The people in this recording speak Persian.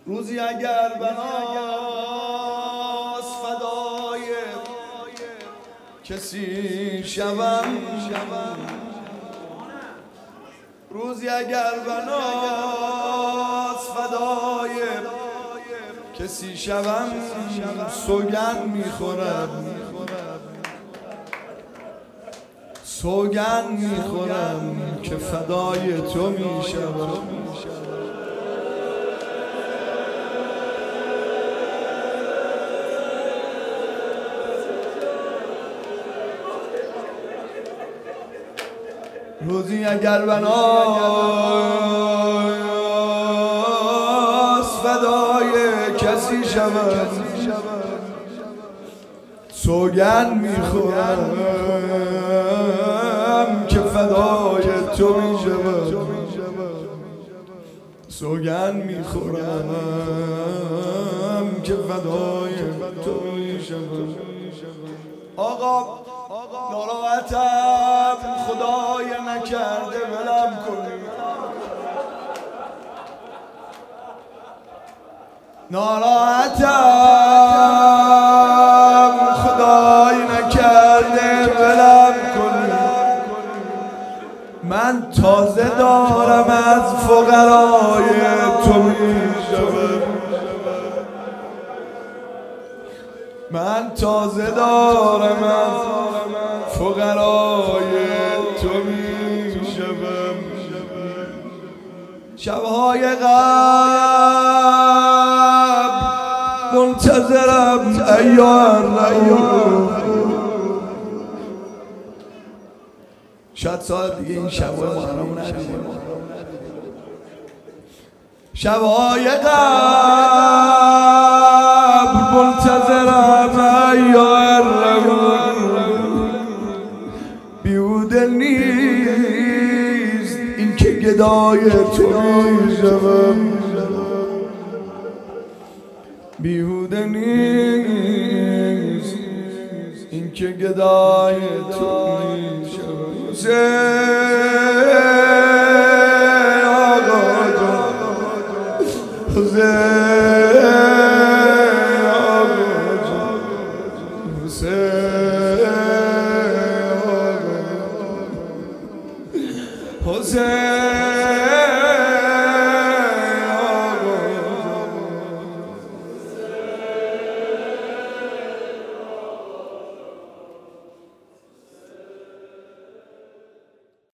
روزی اگر بناس فدای کسی شوم، روزی اگر بناس فدای کسی شوم، سوگند میخورم سوگند میخورم که فدای تو میشوم. روزی اگر بناس فدای کسی شود، سوگند میخورم که فدای تو میشود. سوگند میخورم که فدای تو میشود. آقا ناراحتم، خدای نکرده ولم کنی. ناراحتم، خدای نکرده ولم کنی. من تازه دارم از فقرای تو میشوم. من تازه دارم از فقرای تو میشوم. شبهای قبل منتظرم ایار رؤوف. شاید سال دیگه این شبهای محرم ندیدیم. شبهای قبل منتظرم ایار رؤوف. بیهوده نیست این که گدای تو میشوم. بیهوده نیست این که گدای تو میشوم. حسین